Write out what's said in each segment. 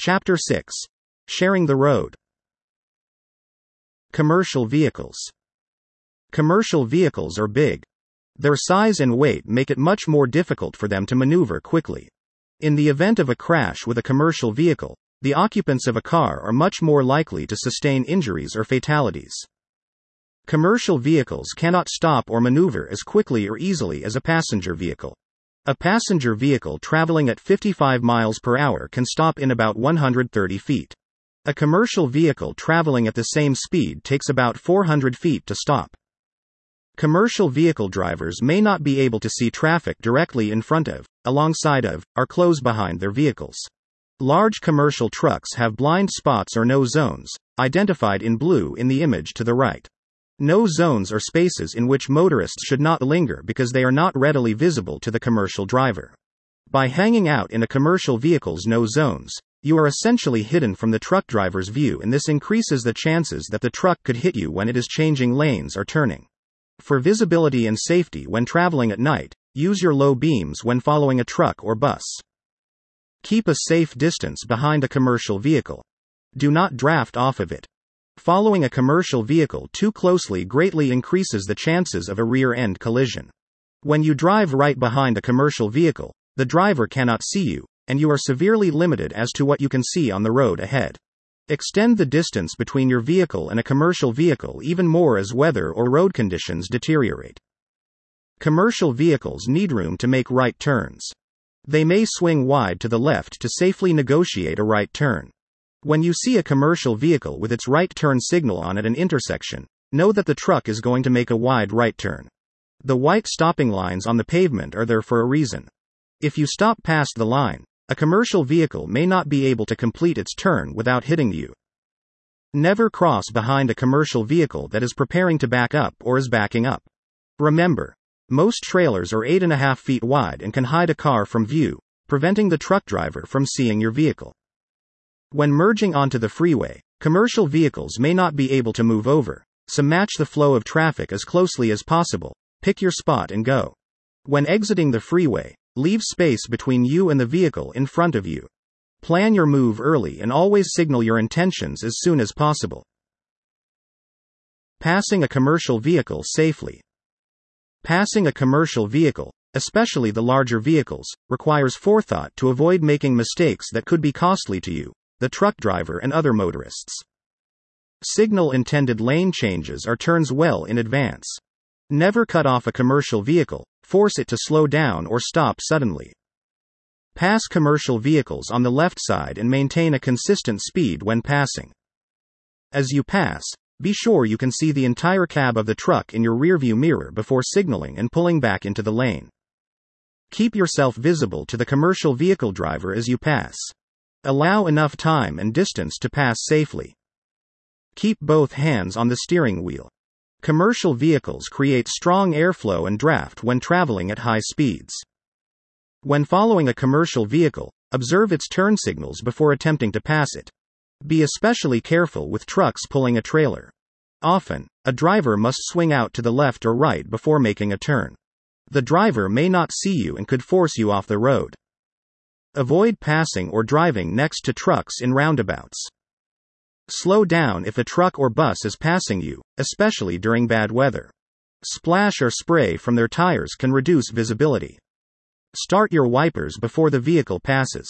Chapter 6. Sharing the road. Commercial vehicles. Commercial vehicles are big. Their size and weight make it much more difficult for them to maneuver quickly. In the event of a crash with a commercial vehicle, the occupants of a car are much more likely to sustain injuries or fatalities. Commercial vehicles cannot stop or maneuver as quickly or easily as a passenger vehicle. A passenger vehicle traveling at 55 miles per hour can stop in about 130 feet. A commercial vehicle traveling at the same speed takes about 400 feet to stop. Commercial vehicle drivers may not be able to see traffic directly in front of, alongside of, or close behind their vehicles. Large commercial trucks have blind spots or no zones, identified in blue in the image to the right. No zones are spaces in which motorists should not linger because they are not readily visible to the commercial driver. By hanging out in a commercial vehicle's no zones, you are essentially hidden from the truck driver's view, and this increases the chances that the truck could hit you when it is changing lanes or turning. For visibility and safety when traveling at night, use your low beams when following a truck or bus. Keep a safe distance behind a commercial vehicle. Do not draft off of it. Following a commercial vehicle too closely greatly increases the chances of a rear-end collision. When you drive right behind a commercial vehicle, the driver cannot see you, and you are severely limited as to what you can see on the road ahead. Extend the distance between your vehicle and a commercial vehicle even more as weather or road conditions deteriorate. Commercial vehicles need room to make right turns. They may swing wide to the left to safely negotiate a right turn. When you see a commercial vehicle with its right turn signal on at an intersection, know that the truck is going to make a wide right turn. The white stopping lines on the pavement are there for a reason. If you stop past the line, a commercial vehicle may not be able to complete its turn without hitting you. Never cross behind a commercial vehicle that is preparing to back up or is backing up. Remember, most trailers are 8.5 feet wide and can hide a car from view, preventing the truck driver from seeing your vehicle. When merging onto the freeway, commercial vehicles may not be able to move over, so match the flow of traffic as closely as possible, pick your spot and go. When exiting the freeway, leave space between you and the vehicle in front of you. Plan your move early and always signal your intentions as soon as possible. Passing a commercial vehicle safely. Passing a commercial vehicle, especially the larger vehicles, requires forethought to avoid making mistakes that could be costly to you, the truck driver and other motorists. Signal intended lane changes or turns well in advance. Never cut off a commercial vehicle, force it to slow down or stop suddenly. Pass commercial vehicles on the left side and maintain a consistent speed when passing. As you pass, be sure you can see the entire cab of the truck in your rearview mirror before signaling and pulling back into the lane. Keep yourself visible to the commercial vehicle driver as you pass. Allow enough time and distance to pass safely. Keep both hands on the steering wheel. Commercial vehicles create strong airflow and draft when traveling at high speeds. When following a commercial vehicle, observe its turn signals before attempting to pass it. Be especially careful with trucks pulling a trailer. Often, a driver must swing out to the left or right before making a turn. The driver may not see you and could force you off the road. Avoid passing or driving next to trucks in roundabouts. Slow down if a truck or bus is passing you, especially during bad weather. Splash or spray from their tires can reduce visibility. Start your wipers before the vehicle passes.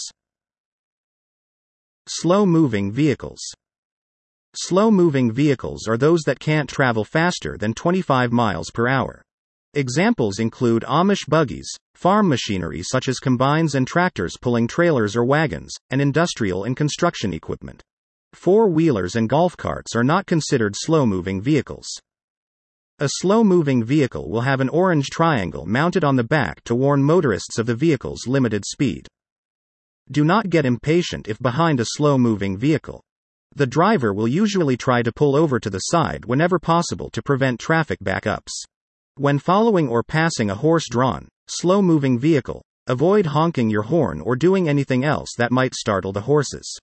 Slow-moving vehicles. Slow-moving vehicles are those that can't travel faster than 25 miles per hour. Examples include Amish buggies, farm machinery such as combines and tractors pulling trailers or wagons, and industrial and construction equipment. Four-wheelers and golf carts are not considered slow-moving vehicles. A slow-moving vehicle will have an orange triangle mounted on the back to warn motorists of the vehicle's limited speed. Do not get impatient if behind a slow-moving vehicle. The driver will usually try to pull over to the side whenever possible to prevent traffic backups. When following or passing a horse-drawn, slow-moving vehicle, avoid honking your horn or doing anything else that might startle the horses.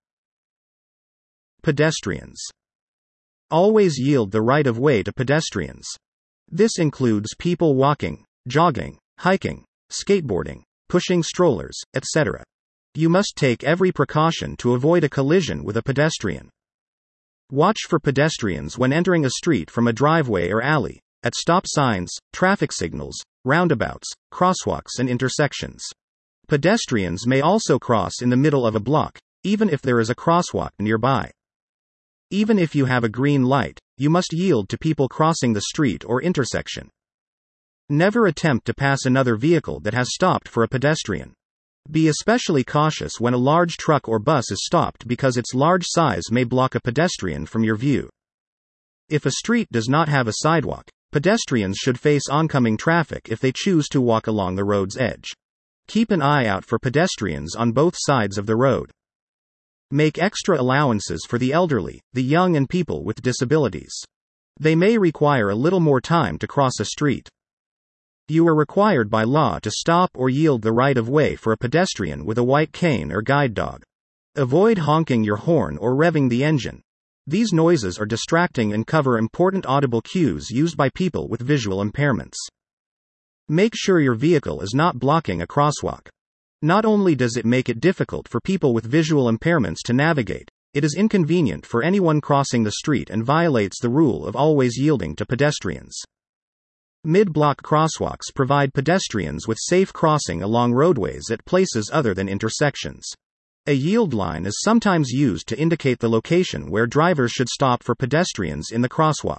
Pedestrians. Always yield the right of way to pedestrians. This includes people walking, jogging, hiking, skateboarding, pushing strollers, etc. You must take every precaution to avoid a collision with a pedestrian. Watch for pedestrians when entering a street from a driveway or alley, at stop signs, traffic signals, roundabouts, crosswalks, and intersections. Pedestrians may also cross in the middle of a block, even if there is a crosswalk nearby. Even if you have a green light, you must yield to people crossing the street or intersection. Never attempt to pass another vehicle that has stopped for a pedestrian. Be especially cautious when a large truck or bus is stopped because its large size may block a pedestrian from your view. If a street does not have a sidewalk, pedestrians should face oncoming traffic if they choose to walk along the road's edge. Keep an eye out for pedestrians on both sides of the road. Make extra allowances for the elderly, the young, and people with disabilities. They may require a little more time to cross a street. You are required by law to stop or yield the right of way for a pedestrian with a white cane or guide dog. Avoid honking your horn or revving the engine. These noises are distracting and cover important audible cues used by people with visual impairments. Make sure your vehicle is not blocking a crosswalk. Not only does it make it difficult for people with visual impairments to navigate, it is inconvenient for anyone crossing the street and violates the rule of always yielding to pedestrians. Mid-block crosswalks provide pedestrians with safe crossing along roadways at places other than intersections. A yield line is sometimes used to indicate the location where drivers should stop for pedestrians in the crosswalk.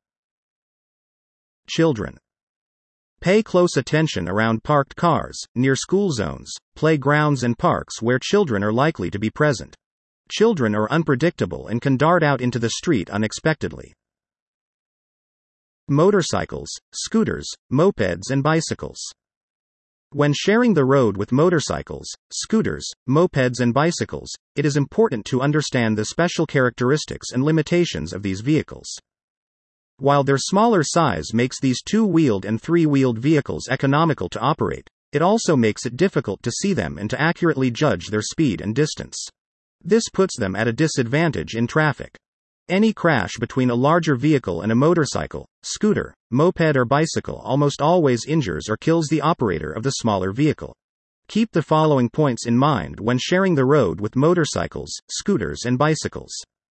Children. Pay close attention around parked cars, near school zones, playgrounds, and parks where children are likely to be present. Children are unpredictable and can dart out into the street unexpectedly. Motorcycles, scooters, mopeds, and bicycles. When sharing the road with motorcycles, scooters, mopeds, and bicycles, it is important to understand the special characteristics and limitations of these vehicles. While their smaller size makes these two-wheeled and three-wheeled vehicles economical to operate, it also makes it difficult to see them and to accurately judge their speed and distance. This puts them at a disadvantage in traffic. Any crash between a larger vehicle and a motorcycle, scooter, moped, or bicycle almost always injures or kills the operator of the smaller vehicle. Keep the following points in mind when sharing the road with motorcycles, scooters, and bicycles.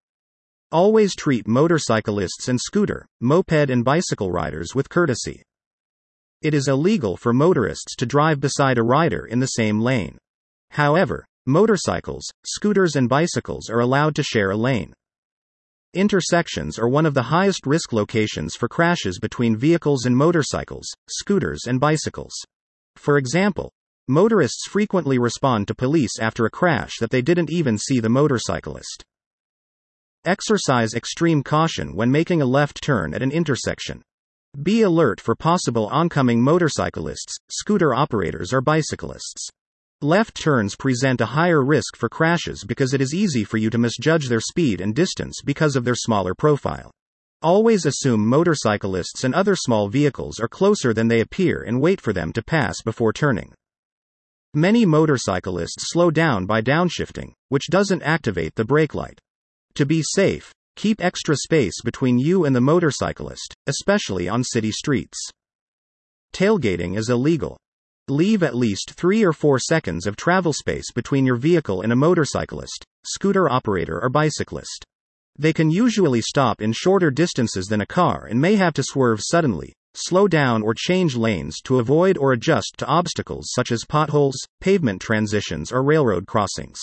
Always treat motorcyclists and scooter, moped, and bicycle riders with courtesy. It is illegal for motorists to drive beside a rider in the same lane. However, motorcycles, scooters, and bicycles are allowed to share a lane. Intersections are one of the highest risk locations for crashes between vehicles and motorcycles, scooters, and bicycles. For example, motorists frequently respond to police after a crash that they didn't even see the motorcyclist. Exercise extreme caution when making a left turn at an intersection. Be alert for possible oncoming motorcyclists, scooter operators, or bicyclists. Left turns present a higher risk for crashes because it is easy for you to misjudge their speed and distance because of their smaller profile. Always assume motorcyclists and other small vehicles are closer than they appear and wait for them to pass before turning. Many motorcyclists slow down by downshifting, which doesn't activate the brake light. To be safe, keep extra space between you and the motorcyclist, especially on city streets. Tailgating is illegal. Leave at least 3 or 4 seconds of travel space between your vehicle and a motorcyclist, scooter operator, or bicyclist. They can usually stop in shorter distances than a car and may have to swerve suddenly, slow down, or change lanes to avoid or adjust to obstacles such as potholes, pavement transitions, or railroad crossings.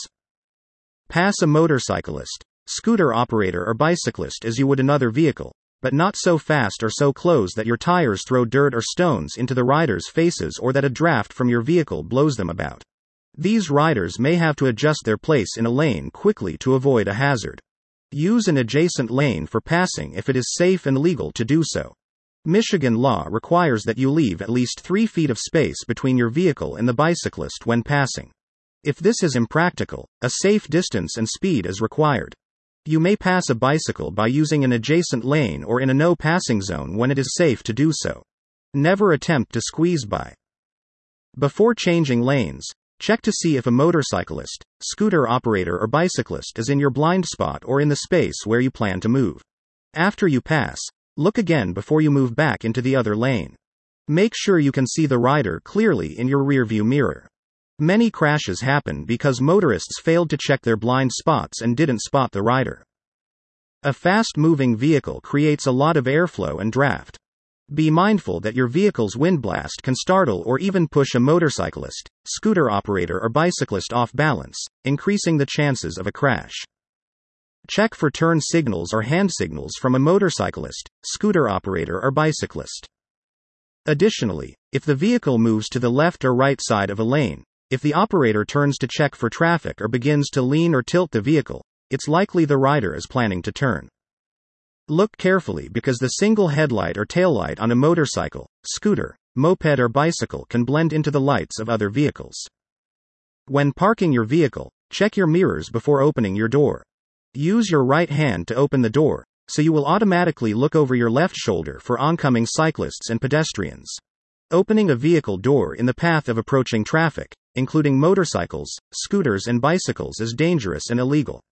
Pass a motorcyclist, scooter operator, or bicyclist as you would another vehicle, but not so fast or so close that your tires throw dirt or stones into the riders' faces or that a draft from your vehicle blows them about. These riders may have to adjust their place in a lane quickly to avoid a hazard. Use an adjacent lane for passing if it is safe and legal to do so. Michigan law requires that you leave at least 3 feet of space between your vehicle and the bicyclist when passing. If this is impractical, a safe distance and speed is required. You may pass a bicycle by using an adjacent lane or in a no-passing zone when it is safe to do so. Never attempt to squeeze by. Before changing lanes, check to see if a motorcyclist, scooter operator, or bicyclist is in your blind spot or in the space where you plan to move. After you pass, look again before you move back into the other lane. Make sure you can see the rider clearly in your rearview mirror. Many crashes happen because motorists failed to check their blind spots and didn't spot the rider. A fast-moving vehicle creates a lot of airflow and draft. Be mindful that your vehicle's wind blast can startle or even push a motorcyclist, scooter operator or bicyclist off balance, increasing the chances of a crash. Check for turn signals or hand signals from a motorcyclist, scooter operator or bicyclist. Additionally, if the vehicle moves to the left or right side of a lane, if the operator turns to check for traffic or begins to lean or tilt the vehicle, it's likely the rider is planning to turn. Look carefully because the single headlight or taillight on a motorcycle, scooter, moped or bicycle can blend into the lights of other vehicles. When parking your vehicle, check your mirrors before opening your door. Use your right hand to open the door, so you will automatically look over your left shoulder for oncoming cyclists and pedestrians. Opening a vehicle door in the path of approaching traffic, including motorcycles, scooters and bicycles, is dangerous and illegal.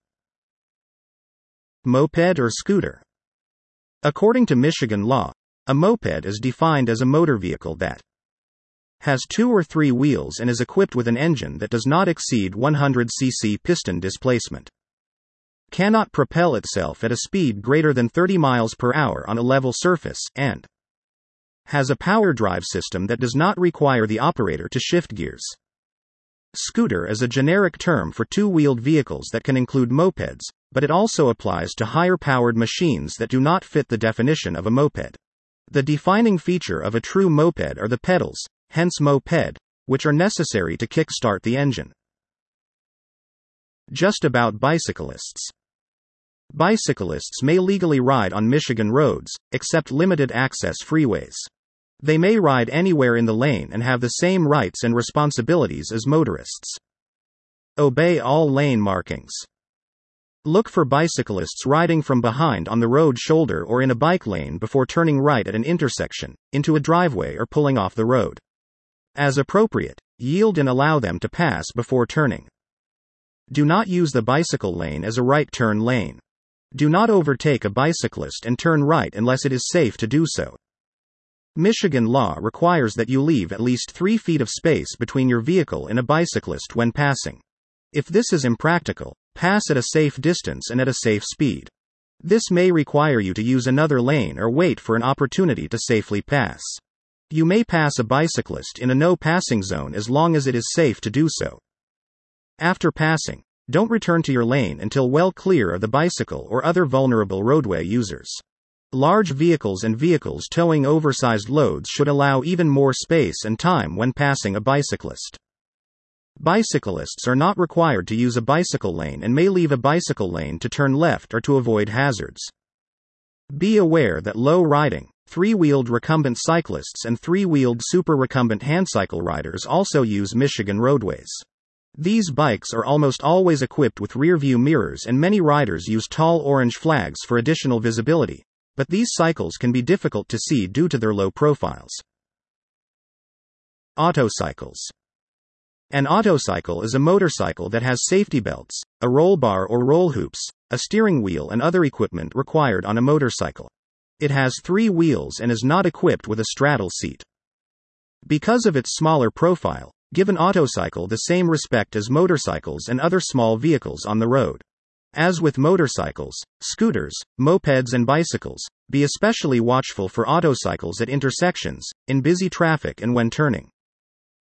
Moped or scooter. According to Michigan law, a moped is defined as a motor vehicle that has 2 or 3 wheels and is equipped with an engine that does not exceed 100 cc piston displacement, cannot propel itself at a speed greater than 30 miles per hour on a level surface, and has a power drive system that does not require the operator to shift gears. Scooter is a generic term for 2-wheeled vehicles that can include mopeds, but it also applies to higher-powered machines that do not fit the definition of a moped. The defining feature of a true moped are the pedals, hence moped, which are necessary to kick-start the engine. Just about bicyclists. Bicyclists may legally ride on Michigan roads, except limited-access freeways. They may ride anywhere in the lane and have the same rights and responsibilities as motorists. Obey all lane markings. Look for bicyclists riding from behind on the road shoulder or in a bike lane before turning right at an intersection, into a driveway or pulling off the road. As appropriate, yield and allow them to pass before turning. Do not use the bicycle lane as a right turn lane. Do not overtake a bicyclist and turn right unless it is safe to do so. Michigan law requires that you leave at least 3 feet of space between your vehicle and a bicyclist when passing. If this is impractical, pass at a safe distance and at a safe speed. This may require you to use another lane or wait for an opportunity to safely pass. You may pass a bicyclist in a no-passing zone as long as it is safe to do so. After passing, don't return to your lane until well clear of the bicycle or other vulnerable roadway users. Large vehicles and vehicles towing oversized loads should allow even more space and time when passing a bicyclist. Bicyclists are not required to use a bicycle lane and may leave a bicycle lane to turn left or to avoid hazards. Be aware that low-riding, 3-wheeled recumbent cyclists and 3-wheeled super-recumbent handcycle riders also use Michigan roadways. These bikes are almost always equipped with rear-view mirrors and many riders use tall orange flags for additional visibility, but these cycles can be difficult to see due to their low profiles. Autocycles. An autocycle is a motorcycle that has safety belts, a roll bar or roll hoops, a steering wheel and other equipment required on a motorcycle. It has 3 wheels and is not equipped with a straddle seat. Because of its smaller profile, give an autocycle the same respect as motorcycles and other small vehicles on the road. As with motorcycles, scooters, mopeds and bicycles, be especially watchful for autocycles at intersections, in busy traffic and when turning.